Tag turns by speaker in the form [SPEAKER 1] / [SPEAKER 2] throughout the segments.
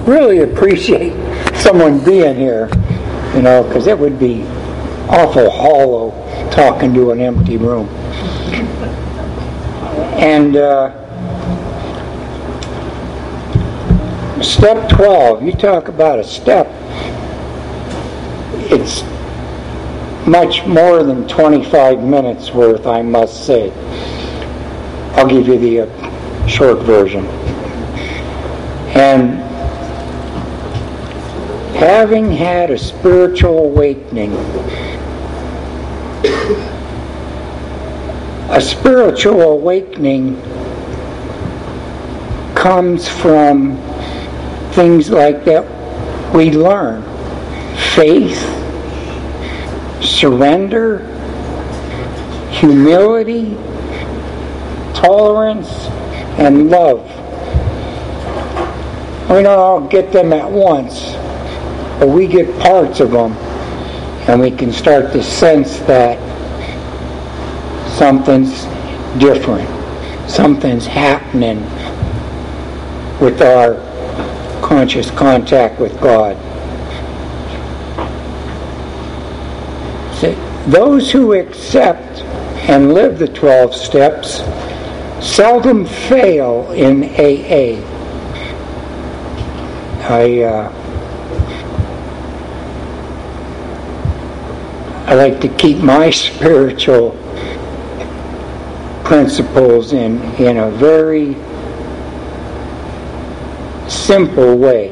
[SPEAKER 1] really appreciate someone being here, because it would be awful hollow talking to an empty room. And step 12, you talk about a step. It's much more than 25 minutes worth, I must say. I'll give you the short version. And having had a spiritual awakening, a spiritual awakening comes from things like that we learn. Faith, surrender, humility, tolerance, and love. We don't all get them at once, but we get parts of them, and we can start to sense that something's different. Something's happening with our conscious contact with God. So those who accept and live the 12 steps seldom fail in AA. I like to keep my spiritual principles in a very simple way.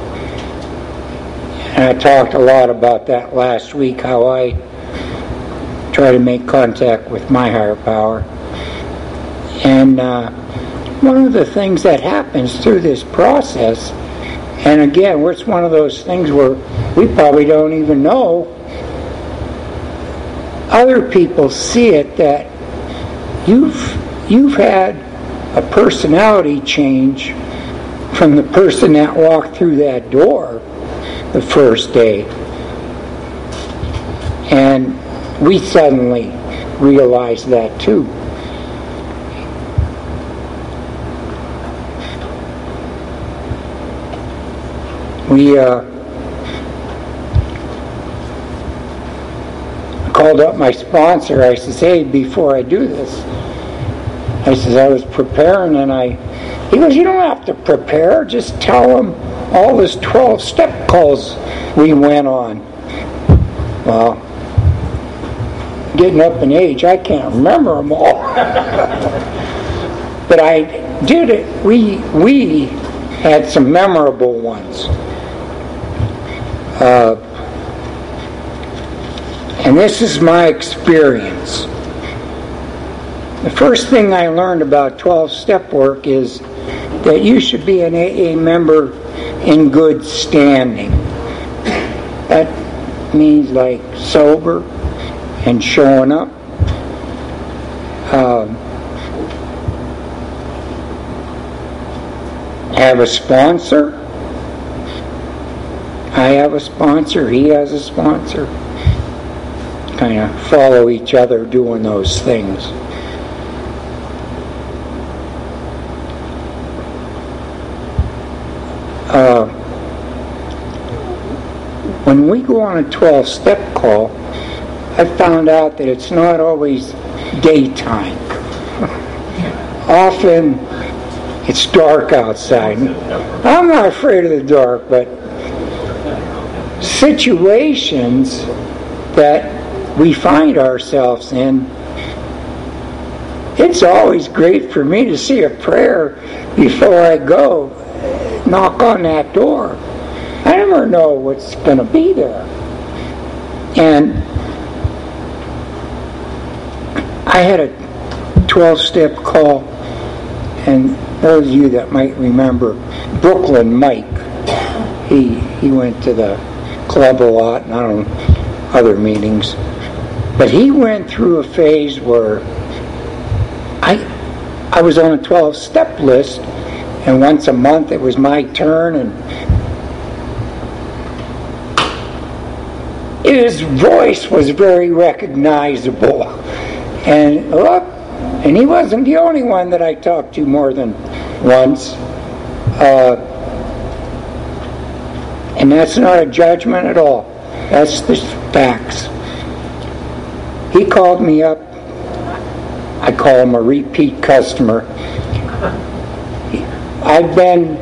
[SPEAKER 1] And I talked a lot about that last week, how I try to make contact with my higher power. And one of the things that happens through this process, and again, it's one of those things where we probably don't even know, other people see it, that you've had a personality change from the person that walked through that door the first day. And we suddenly realize that too. We called up my sponsor. I said, hey, before I do this, I said, I was preparing, and he goes, you don't have to prepare, just tell them all this 12-step calls we went on. Well, getting up in age, I can't remember them all. But I did it. We had some memorable ones. And this is my experience. The first thing I learned about 12-step work is that you should be an AA member in good standing. That means like sober and showing up. Have a sponsor. I have a sponsor. He has a sponsor. Kind of follow each other doing those things. When we go on a 12-step call, I found out that it's not always daytime. Often it's dark outside. I'm not afraid of the dark, but situations that we find ourselves in, it's always great for me to see a prayer before I go knock on that door. I never know what's going to be there. And I had a 12-step call, and those of you that might remember Brooklyn Mike, he went to the club a lot and I don't know, other meetings. But he went through a phase where I was on a 12-step list, and once a month it was my turn, and his voice was very recognizable. And he wasn't the only one that I talked to more than once. And that's not a judgment at all. That's the facts. He called me up. I call him a repeat customer. I've been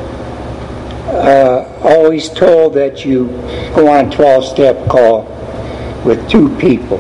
[SPEAKER 1] always told that you go on a 12-step call with two people.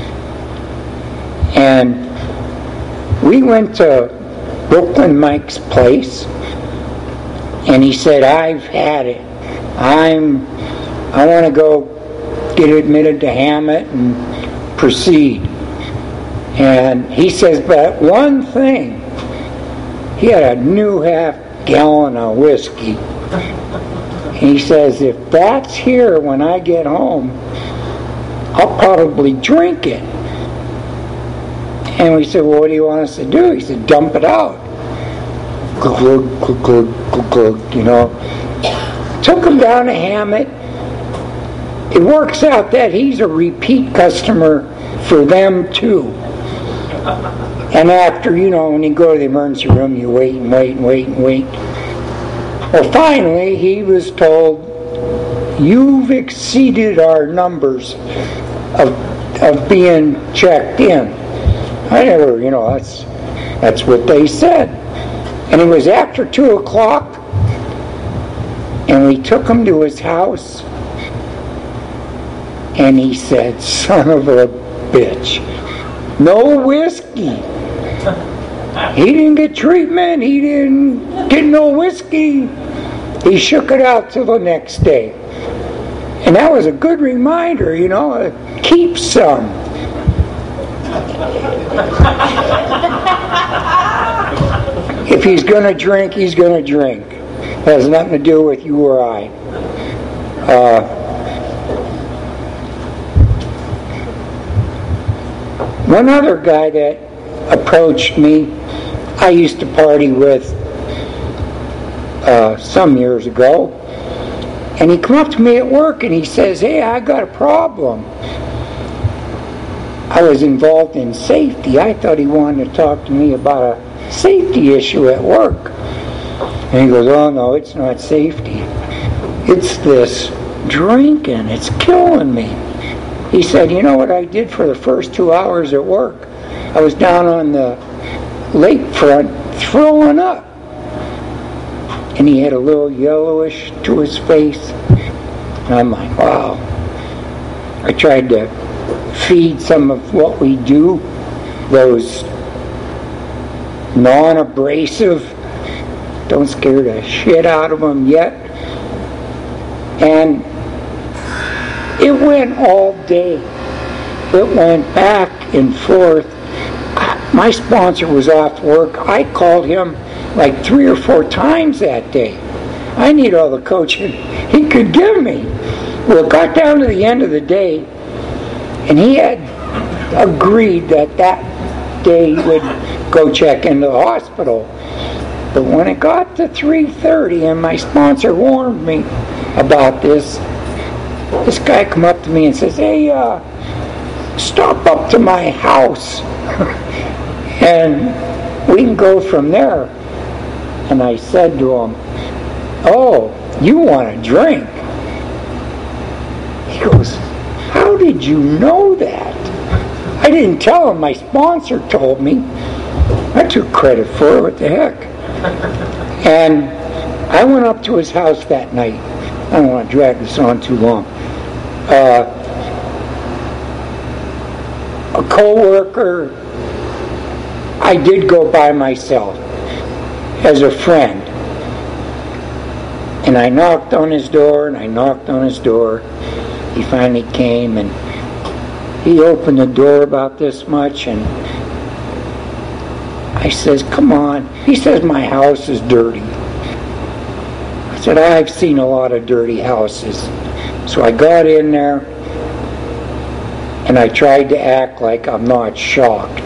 [SPEAKER 1] And we went to Brooklyn Mike's place, and he said, I've had it. I want to go get admitted to Hammett and proceed. And he says, but one thing, he had a new half-gallon of whiskey. And he says, if that's here when I get home, I'll probably drink it. And we said, well, what do you want us to do? He said, dump it out. Glug, glug, glug, glug, glug, you know. Took him down to Hammett. It works out that he's a repeat customer for them too. And after, you know, when you go to the emergency room, you wait and wait and wait and wait. Well, finally, he was told, you've exceeded our numbers of being checked in. I never, you know, that's what they said. And it was after 2 o'clock, and we took him to his house, and he said, son of a bitch, no whiskey. He didn't get treatment, he didn't get no whiskey. He shook it out till the next day. And that was a good reminder, you know, keep some. If he's going to drink, he's going to drink. It has nothing to do with you or I. One other guy that approached me, I used to party with some years ago, and he come up to me at work and he says, hey, I got a problem. I was involved in safety. I thought he wanted to talk to me about a safety issue at work. And he goes, oh no, it's not safety. It's this drinking. It's killing me. He said, you know what I did for the first 2 hours at work? I was down on the lakefront throwing up. And he had a little yellowish to his face. And I'm like, wow. I tried to feed some of what we do, those non-abrasive, don't scare the shit out of them yet. And it went all day. It went back and forth. My sponsor was off work. I called him like 3 or 4 times that day. I need all the coaching he could give me. Well, it got down to the end of the day, and he had agreed that day he would go check into the hospital. But when it got to 3:30 and my sponsor warned me about this guy come up to me and says, hey, stop up to my house and we can go from there. And I said to him, oh, you want a drink? He goes, how did you know that? I didn't tell him. My sponsor told me. I took credit for it. What the heck? And I went up to his house that night. I don't want to drag this on too long. A co-worker, I did go by myself as a friend. And I knocked on his door, and I knocked on his door. He finally came, and he opened the door about this much, and I says, come on. He says, my house is dirty. I said, I've seen a lot of dirty houses. So I got in there, and I tried to act like I'm not shocked.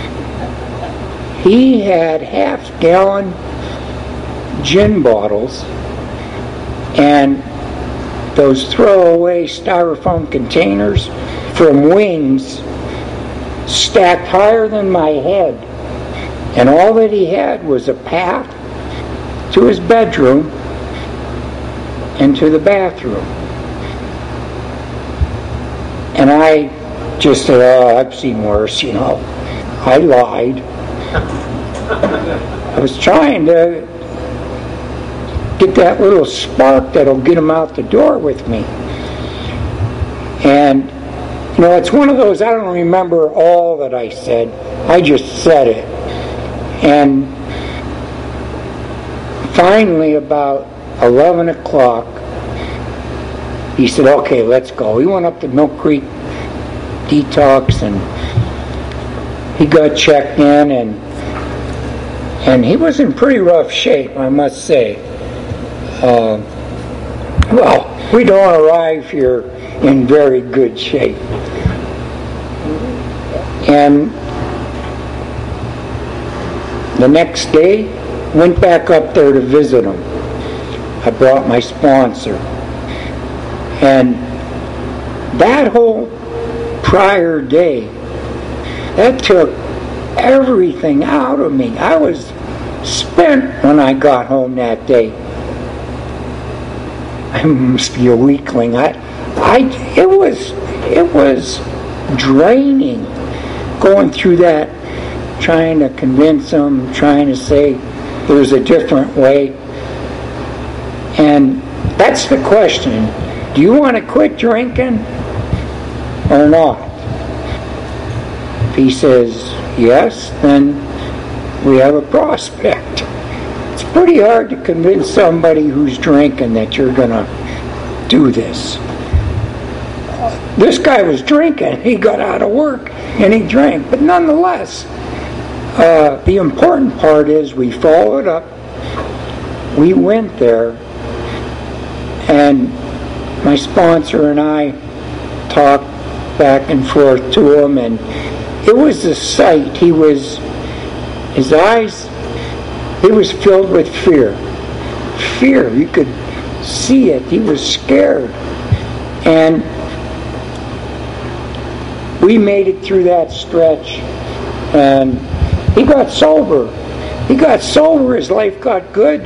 [SPEAKER 1] He had half-gallon gin bottles and those throwaway styrofoam containers from Wings stacked higher than my head. And all that he had was a path to his bedroom into the bathroom. And I just said, oh, I've seen worse, I lied. I was trying to get that little spark that'll get him out the door with me. And, it's one of those, I don't remember all that I said. I just said it. And finally, about 11 o'clock, he said, okay, let's go. We went up to Mill Creek Detox, and he got checked in, and he was in pretty rough shape, I must say. Well, we don't arrive here in very good shape. And the next day, went back up there to visit him. I brought my sponsor. And that whole prior day, that took everything out of me. I was spent when I got home that day. I must be a weakling. It was draining going through that, trying to convince them, trying to say there's a different way. And that's the question. Do you want to quit drinking or not? If he says yes, then we have a prospect. It's pretty hard to convince somebody who's drinking that you're going to do this. This guy was drinking. He got out of work and he drank. But nonetheless, the important part is we followed up. We went there, and my sponsor and I talked back and forth to him, and it was a sight. His eyes, he was filled with fear. Fear, you could see it. He was scared. And we made it through that stretch, and he got sober. He got sober, his life got good.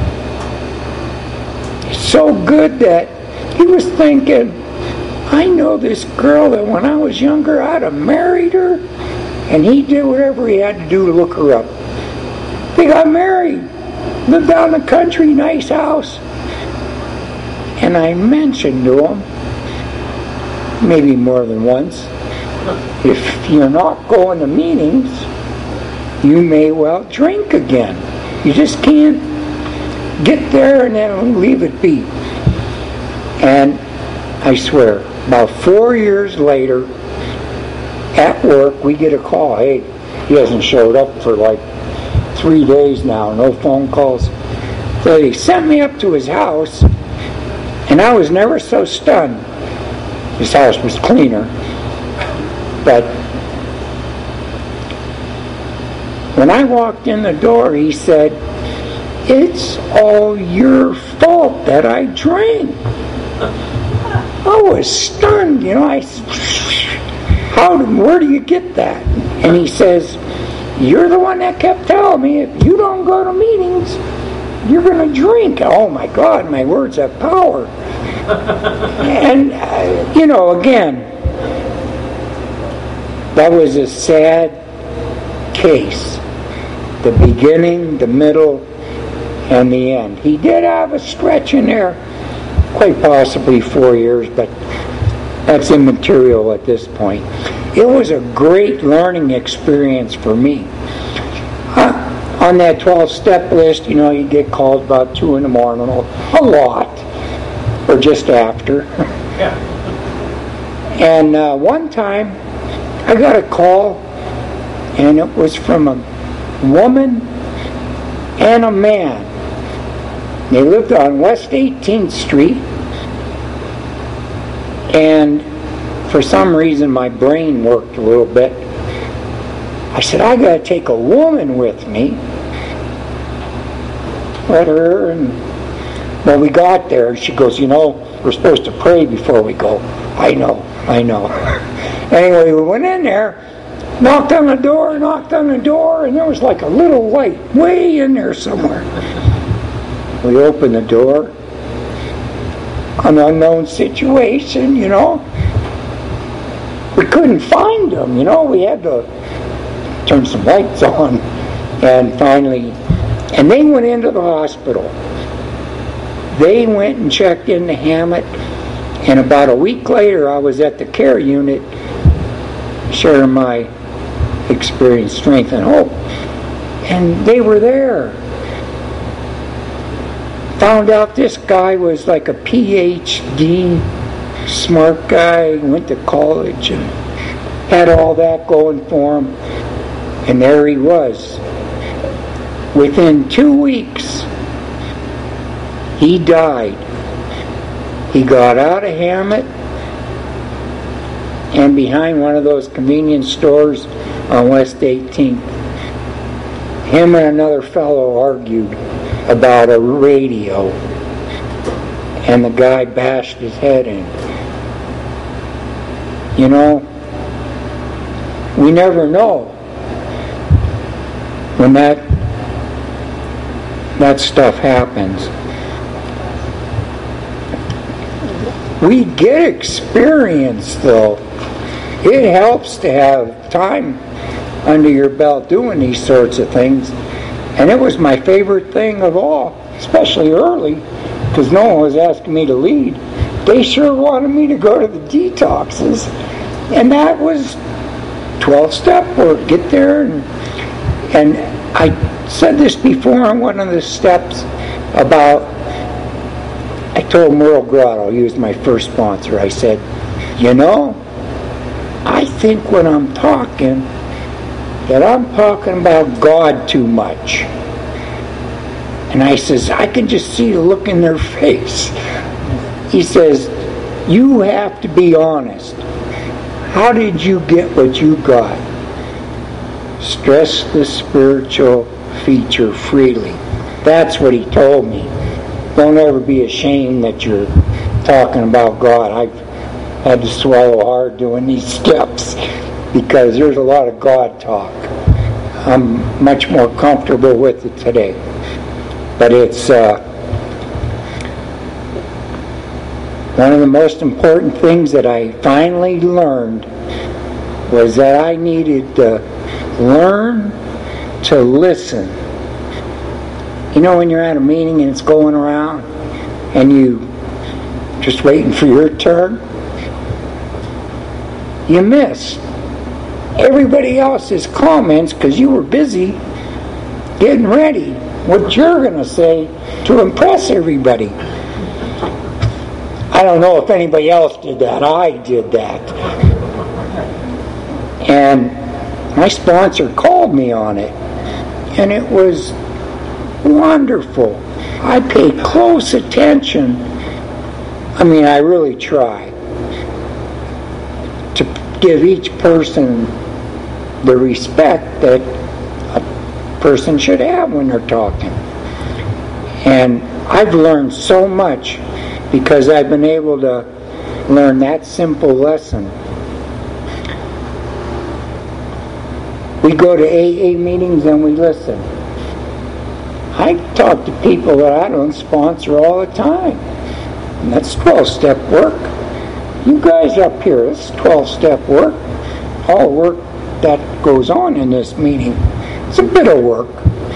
[SPEAKER 1] So good that he was thinking, I know this girl that when I was younger I'd have married her, and he did whatever he had to do to look her up. They got married, lived out in the country, nice house. And I mentioned to him, maybe more than once, if you're not going to meetings, you may well drink again. You just can't get there and then leave it be. And I swear, about 4 years later, at work, we get a call. Hey, he hasn't showed up for like 3 days now, no phone calls. So he sent me up to his house, and I was never so stunned. His house was cleaner. But when I walked in the door, he said, it's all your fault that I drank. I was stunned, I said, where do you get that? And he says, you're the one that kept telling me if you don't go to meetings, you're going to drink. Oh my God, my words have power. And, again, that was a sad case. The beginning, the middle, and the end. He did have a stretch in there, quite possibly 4 years, but that's immaterial at this point. It was a great learning experience for me. On that 12-step list, you get called about 2 in the morning, a lot, or just after.
[SPEAKER 2] Yeah.
[SPEAKER 1] And one time, I got a call, and it was from a woman and a man. They lived on West 18th Street, and for some reason my brain worked a little bit. I said, I got to take a woman with me. Let her, and well, we got there, and she goes, we're supposed to pray before we go. I know. Anyway, we went in there, knocked on the door, and there was like a little light way in there somewhere. We opened the door, an unknown situation, you know. We couldn't find them, you know. We had to turn some lights on, and finally, and they went into the hospital. They went and checked into Hammett, and about a week later I was at the care unit sharing my experience, strength, and hope, and they were there. Found out this guy was like a PhD, smart guy, went to college and had all that going for him, and there he was. Within 2 weeks, he died. He got out of Hammett and behind one of those convenience stores on West 18th. Him and another fellow argued about a radio, and the guy bashed his head in. You know, we never know when that stuff happens. We get experience, though. It helps to have time under your belt doing these sorts of things. And it was my favorite thing of all, especially early, because no one was asking me to lead. They sure wanted me to go to the detoxes. And that was 12-step work. Get there. And I said this before on one of the steps about, I told Merle Grotto, he was my first sponsor, I said, you know, I think when I'm talking, that I'm talking about God too much. And I says, I can just see the look in their face. He says, you have to be honest. How did you get what you got? Stress the spiritual feature freely. That's what he told me. Don't ever be ashamed that you're talking about God. I've had to swallow hard doing these steps because there's a lot of God talk. I'm much more comfortable with it today. But it's one of the most important things that I finally learned was that I needed to learn to listen. You know, when you're at a meeting and it's going around and you just waiting for your turn, you miss everybody else's comments because you were busy getting ready what you're going to say to impress everybody. I don't know if anybody else did that. I did that. And my sponsor called me on it, and it was wonderful. I paid close attention. I mean, I really try to give each person the respect that a person should have when they're talking. And I've learned so much because I've been able to learn that simple lesson. We go to AA meetings and we listen. I talk to people that I don't sponsor all the time. And that's 12-step work. You guys up here, it's 12-step work. All the work that goes on in this meeting. It's a bit of work.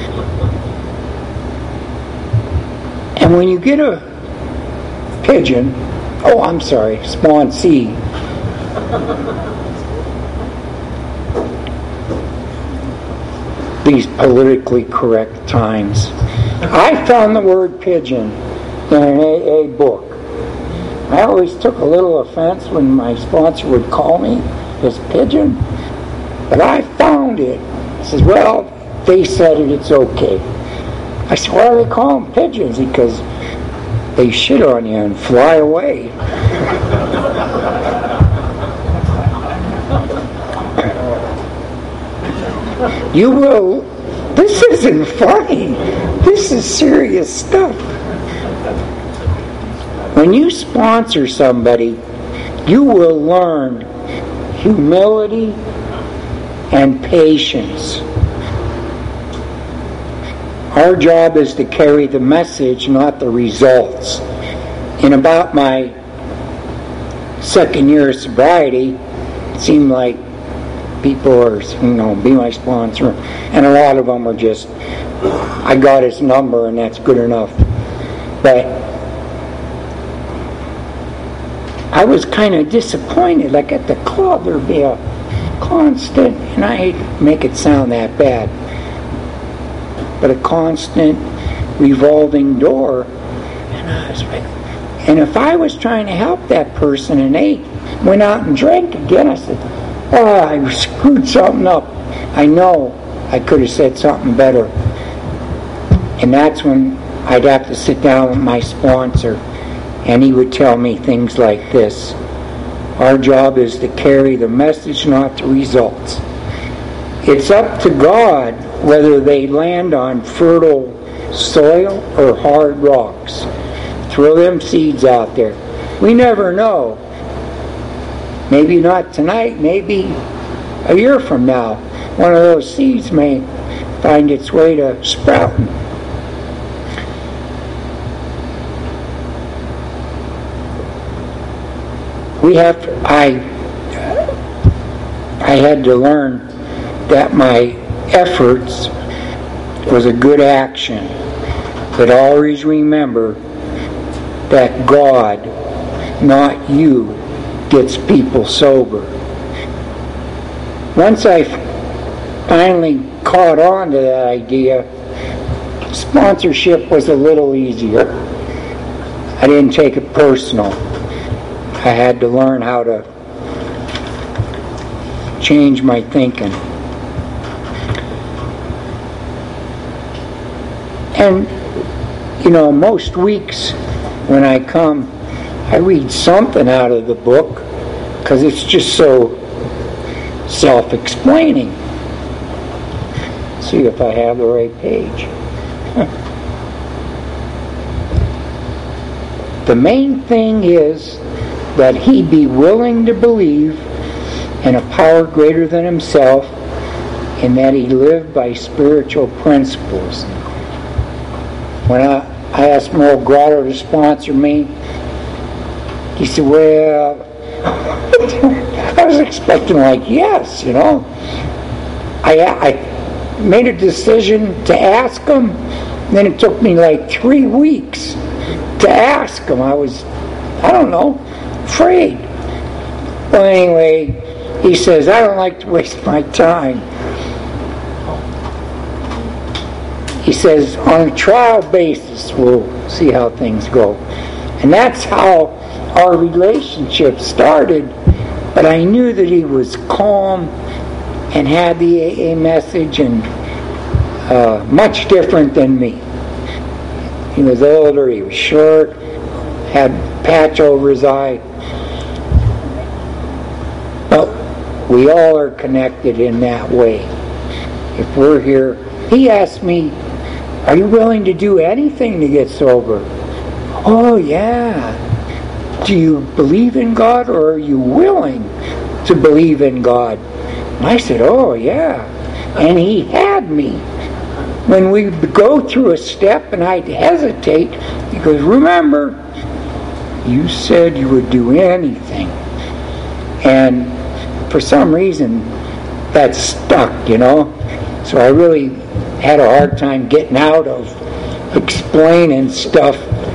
[SPEAKER 1] And when you get a pigeon, sponsee, these politically correct times. I found the word pigeon in an AA book. I always took a little offense when my sponsor would call me as pigeon, but I found it. He says, well, they said it, it's okay. I said, why do they call them pigeons? Because they shit on you and fly away. You will. This isn't funny. This is serious stuff. When you sponsor somebody, you will learn humility and patience. Our job is to carry the message, not the results. In about my second year of sobriety, it seemed like people are, be my sponsor, and a lot of them were just, I got his number and that's good enough. But I was kind of disappointed. Like at the club, there'd be a constant, and I hate to make it sound that bad, but a constant revolving door. And I was like, and if I was trying to help that person and they went out and drank again, I said, oh, I screwed something up. I know I could have said something better. And that's when I'd have to sit down with my sponsor, and he would tell me things like this: our job is to carry the message, not the results. It's up to God whether they land on fertile soil or hard rocks. Throw them seeds out there. We never know. Maybe not tonight, maybe a year from now, one of those seeds may find its way to sprouting. I had to learn that my efforts was a good action, but always remember that God, not you, gets people sober. Once I finally caught on to that idea, sponsorship was a little easier. I didn't take it personal. I had to learn how to change my thinking. And, most weeks when I come, I read something out of the book because it's just so self-explaining. See if I have the right page. The main thing is that he be willing to believe in a power greater than himself, and that he live by spiritual principles. When I asked Merle Grotto to sponsor me, he said, well, I was expecting yes, I made a decision to ask him, then it took me 3 weeks to ask him. I was, afraid. Well, anyway, he says, I don't like to waste my time. He says, on a trial basis, we'll see how things go. And that's how our relationship started. But I knew that he was calm and had the AA message, and much different than me. He was older, he was short, had a patch over his eye. But we all are connected in that way. If we're here, he asked me, are you willing to do anything to get sober? Oh, yeah. Do you believe in God, or are you willing to believe in God? And I said, oh, yeah. And he had me. When we go through a step and I'd hesitate, he goes, remember, you said you would do anything. And for some reason, that stuck, So I really had a hard time getting out of explaining stuff.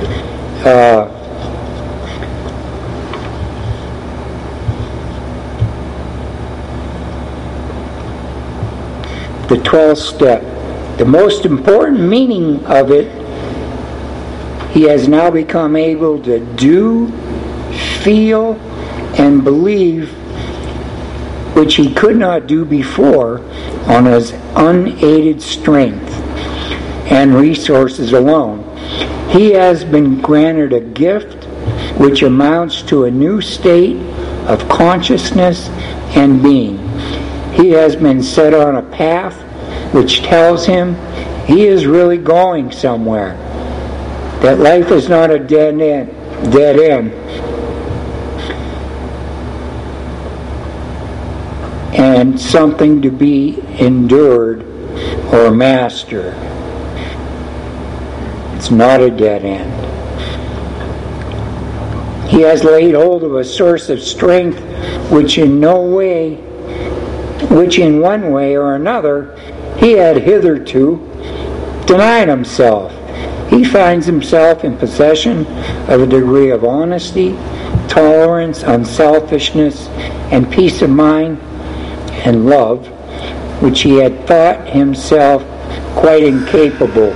[SPEAKER 1] The 12th step. The most important meaning of it, he has now become able to do, feel, and believe, which he could not do before on his unaided strength and resources alone. He has been granted a gift which amounts to a new state of consciousness and being. He has been set on a path which tells him he is really going somewhere, that life is not a dead end, and something to be endured or mastered. It's not a dead end. He has laid hold of a source of strength which in one way or another he had hitherto denied himself. He finds himself in possession of a degree of honesty, tolerance, unselfishness, and peace of mind and love, which he had thought himself quite incapable.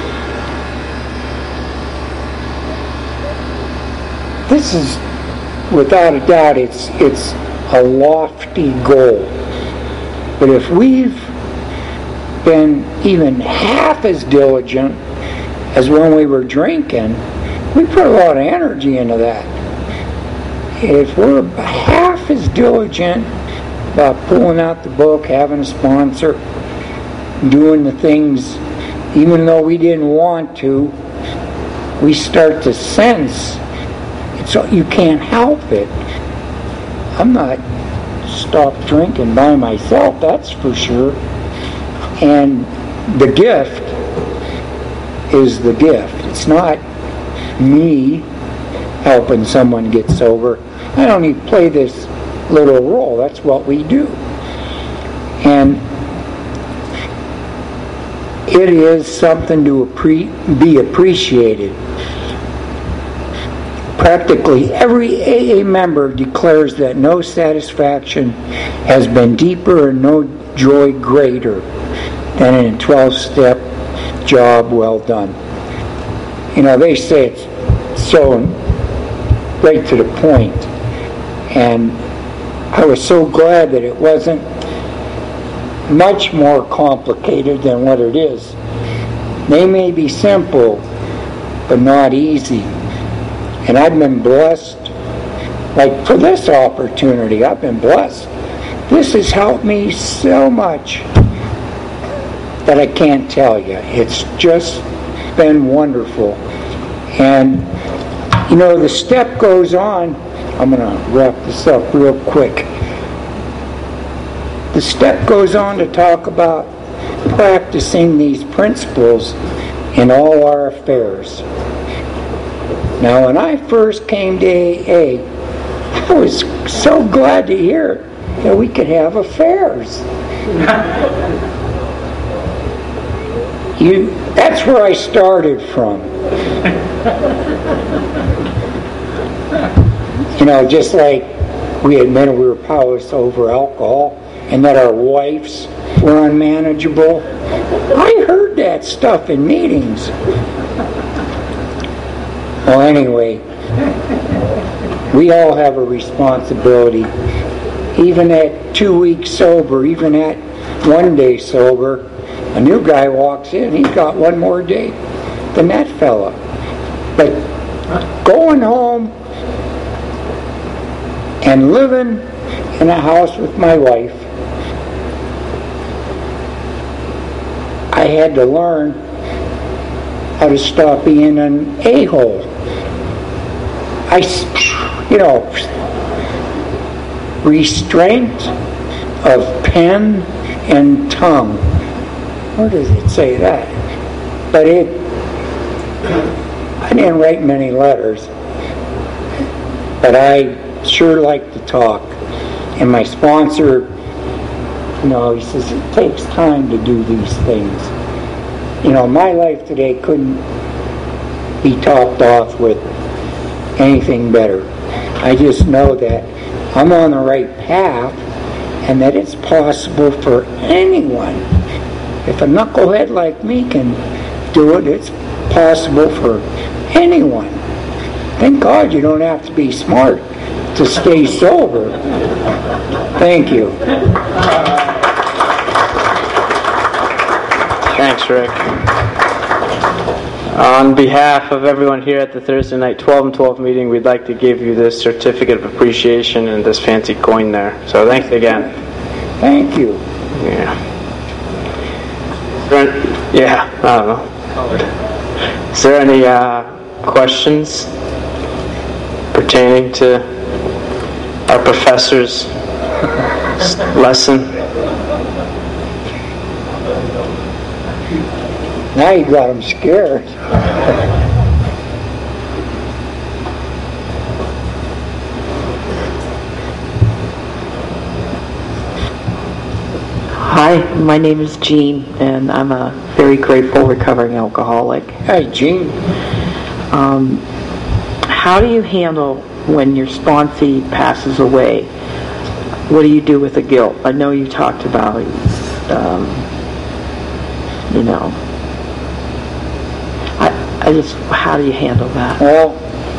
[SPEAKER 1] This is, without a doubt, it's a lofty goal. But if we've been even half as diligent as when we were drinking, we put a lot of energy into that. If we're half as diligent about pulling out the book, having a sponsor, doing the things, even though we didn't want to, we start to sense so you can't help it. I'm not stopped drinking by myself, that's for sure. And the gift is the gift. It's not me helping someone get sober. I don't even play this little role. That's what we do. And it is something to be appreciated. Practically every AA member declares that no satisfaction has been deeper and no joy greater than in a 12-step job well done. You know, they say it's so right to the point. And I was so glad that it wasn't much more complicated than what it is. They may be simple, but not easy. And I've been blessed, like for this opportunity, I've been blessed. This has helped me so much that I can't tell you. It's just been wonderful. And, you know, the step goes on. I'm going to wrap this up real quick. The step goes on to talk about practicing these principles in all our affairs. Now, when I first came to AA, I was so glad to hear that we could have affairs. That's where I started from. You know, just like we admitted we were powerless over alcohol and that our wives were unmanageable. I heard that stuff in meetings. Well, anyway, we all have a responsibility. Even at 2 weeks sober, even at 1 day sober, a new guy walks in, he's got one more day than that fella. But going home and living in a house with my wife, I had to learn how to stop being an a-hole. Restraint of pen and tongue. Where does it say that? But I didn't write many letters, but I sure like to talk. And my sponsor, he says it takes time to do these things. My life today couldn't be topped off with anything better. I just know that I'm on the right path and that it's possible for anyone. If a knucklehead like me can do it, it's possible for anyone. Thank God you don't have to be smart to stay sober. Thank you.
[SPEAKER 2] Thanks, Rick. On behalf of everyone here at the Thursday night 12 and 12 meeting, we'd like to give you this certificate of appreciation and this fancy coin there. So thanks again.
[SPEAKER 1] Thank you.
[SPEAKER 2] Yeah. I don't know. Is there any questions pertaining to our professor's lesson?
[SPEAKER 1] Now you got them scared.
[SPEAKER 3] Hi, my name is Jean, and I'm a very grateful recovering alcoholic.
[SPEAKER 1] Hi, Gene.
[SPEAKER 3] How do you handle when your sponsee passes away? What do you do with the guilt? I know you talked about, how do you handle that?
[SPEAKER 1] Well,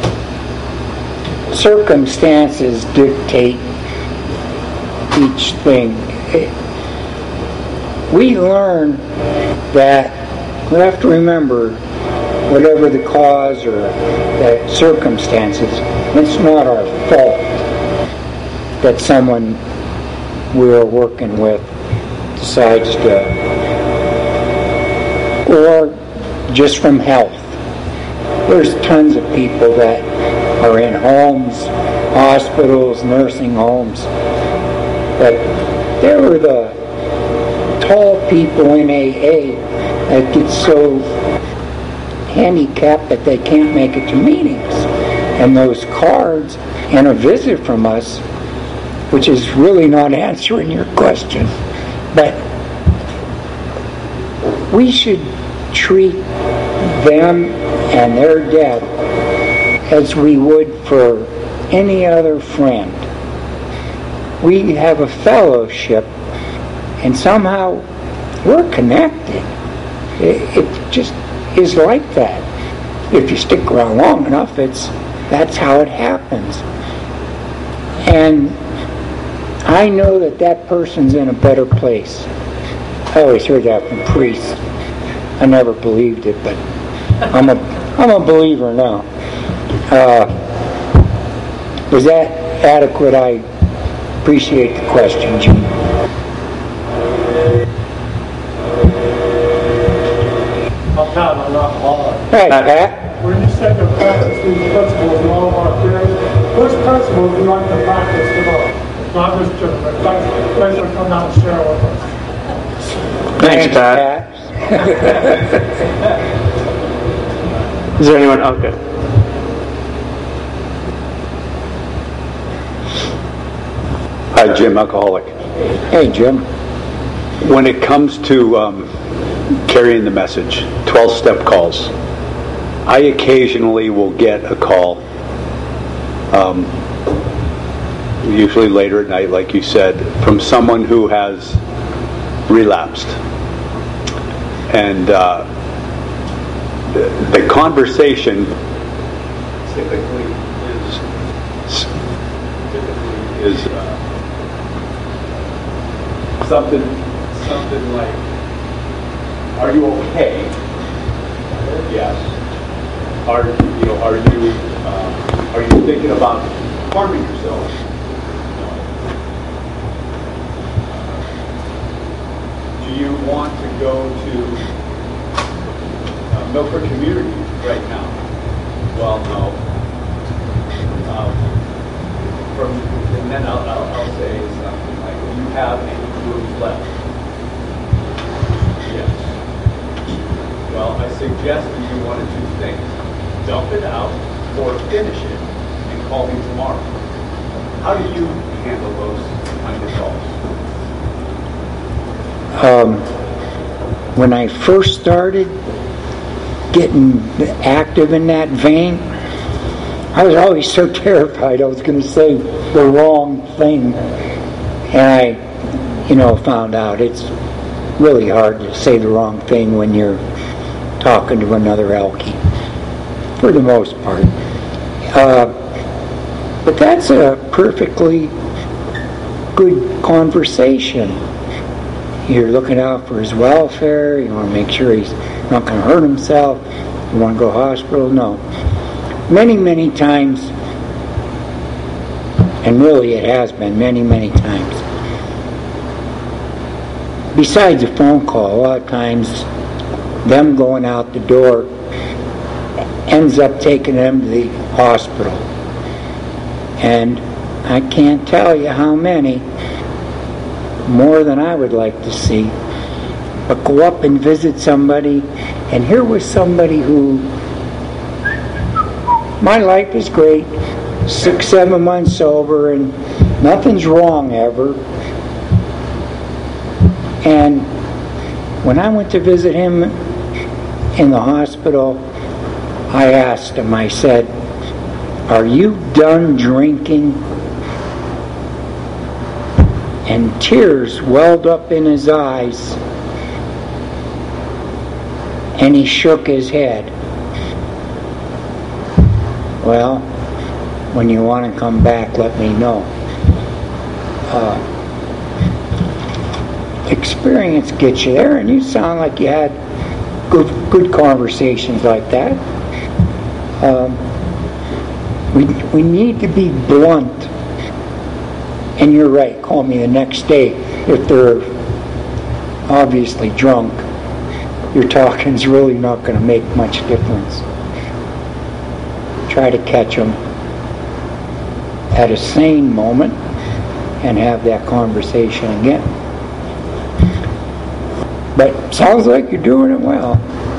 [SPEAKER 1] circumstances dictate each thing. We learn that we have to remember, whatever the cause or the circumstances, it's not our fault that someone we're working with decides to, or just from health. There's tons of people that are in homes, hospitals, nursing homes, but they were the tall people in AA that get so handicapped that they can't make it to meetings. And those cards and a visit from us, which is really not answering your question, but we should treat them and their death as we would for any other friend. We have a fellowship, and somehow we're connected. It just is like that. If you stick around long enough, that's how it happens. And I know that person's in a better place. I always heard that from priests. I never believed it, but I'm a believer now. Was that adequate? I appreciate the question, Gene.
[SPEAKER 4] I'm Pat, I'm not alcoholic.
[SPEAKER 1] Right, Pat.
[SPEAKER 4] When you said to practice these principles in all of our theories, which principles do you like to practice the most? Not just but thanks for coming out and sharing with us.
[SPEAKER 2] Thanks, Pat. Is there anyone? Okay.
[SPEAKER 5] Hi, Jim, alcoholic.
[SPEAKER 1] Hey, Jim.
[SPEAKER 5] When it comes to carrying the message, 12-step calls, I occasionally will get a call, usually later at night, like you said, from someone who has relapsed. And the conversation typically is something like, "Are you okay?" Yes. Are you thinking about harming yourself? No. Do you want to go to Milford Community right now? Well, no. And then I'll say something like, "Do you have any rooms left?" Yes. Well, I suggest that you one of two things: dump it out or finish it and call me tomorrow. How do you handle those kind of calls?
[SPEAKER 1] When I first started getting active in that vein, I was always so terrified I was going to say the wrong thing. And I, found out it's really hard to say the wrong thing when you're talking to another alkie, for the most part. But that's a perfectly good conversation. You're looking out for his welfare. You want to make sure he's not going to hurt himself. You want to go to the hospital? No. Many, many times, and really it has been many, many times, besides a phone call, a lot of times them going out the door ends up taking them to the hospital. And I can't tell you how many, more than I would like to see, but go up and visit somebody, and here was somebody who, my life is great, 6-7 months sober, and nothing's wrong ever. And when I went to visit him in the hospital, I asked him, I said, "Are you done drinking?" And tears welled up in his eyes, and he shook his head. "Well, when you want to come back, let me know." Experience gets you there, and you sound like you had good conversations like that. We need to be blunt. And you're right, call me the next day if they're obviously drunk. Your talking's really not going to make much difference. Try to catch them at a sane moment and have that conversation again. But sounds like you're doing it well.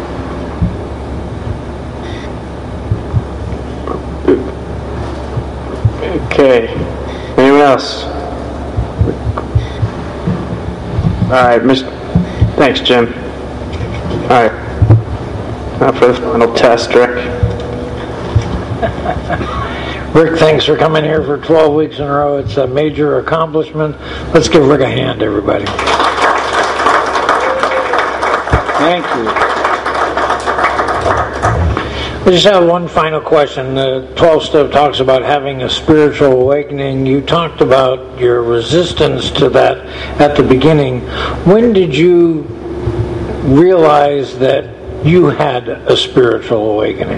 [SPEAKER 2] Okay. Anyone else? Alright, thanks, Jim. Alright. Now for the final test, Rick.
[SPEAKER 6] Rick, thanks for coming here for 12 weeks in a row. It's a major accomplishment. Let's give Rick a hand, everybody.
[SPEAKER 1] Thank you.
[SPEAKER 6] I just have one final question. The 12-step talks about having a spiritual awakening. You talked about your resistance to that at the beginning. When did you realize that you had a spiritual awakening?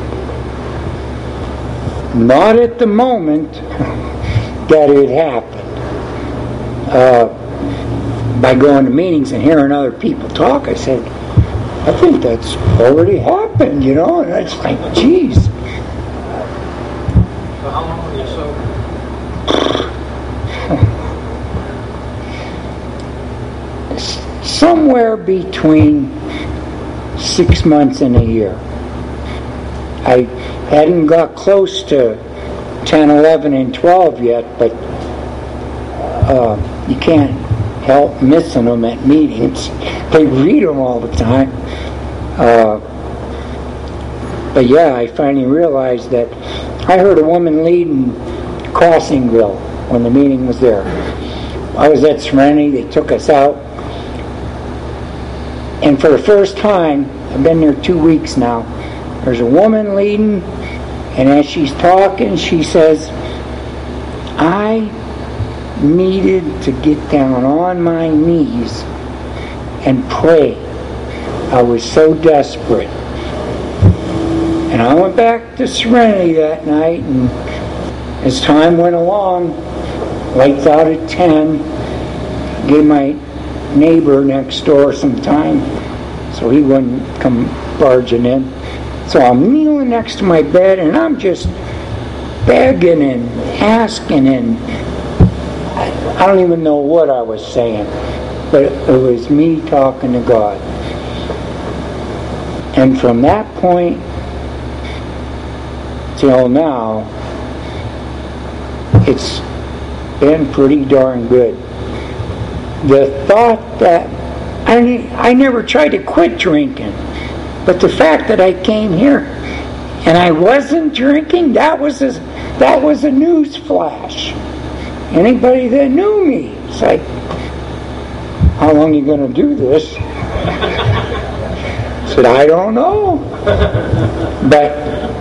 [SPEAKER 1] Not at the moment that it happened. By going to meetings and hearing other people talk, I said, I think that's already happened, you know? And it's like, geez.
[SPEAKER 6] So how long were you sober?
[SPEAKER 1] Somewhere between 6 months and a year. I hadn't got close to 10, 11, and 12 yet, but you can't help missing them at meetings. They read them all the time. But yeah, I finally realized that I heard a woman lead in Crossingville when the meeting was there. I was at Serenity, they took us out. And for the first time, I've been there 2 weeks now, there's a woman leading, and as she's talking, she says, I needed to get down on my knees and pray. I was so desperate. And I went back to Serenity that night, and as time went along, lights out at 10, gave my neighbor next door some time so he wouldn't come barging in. So I'm kneeling next to my bed, and I'm just begging and asking, and I don't even know what I was saying, but it was me talking to God. And from that point till now, it's been pretty darn good. The thought that I never tried to quit drinking, but the fact that I came here and I wasn't drinking, that was a news flash. Anybody that knew me, it's like, how long are you going to do this? I said, I don't know. But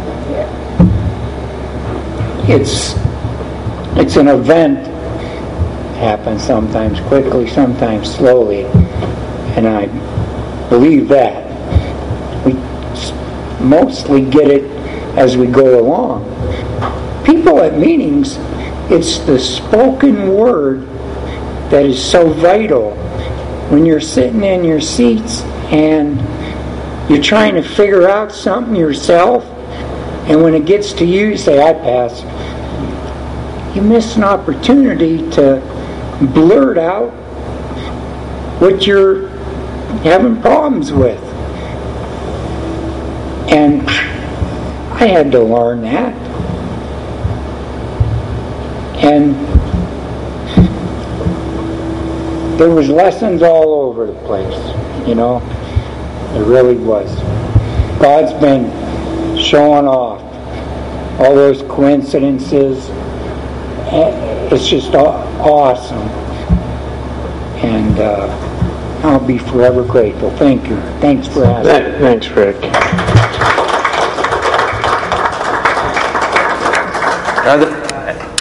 [SPEAKER 1] it's an event. Happens sometimes quickly, sometimes slowly. And I believe that. We mostly get it as we go along. People at meetings, it's the spoken word that is so vital. When you're sitting in your seats and you're trying to figure out something yourself, and when it gets to you, you say, I pass. You miss an opportunity to blurt out what you're having problems with. And I had to learn that. And there was lessons all over the place, you know. It really was. God's been showing off all those coincidences. It's just awesome. And I'll be forever grateful. Thank you. Thanks for asking.
[SPEAKER 2] Thanks, Rick.
[SPEAKER 7] Are there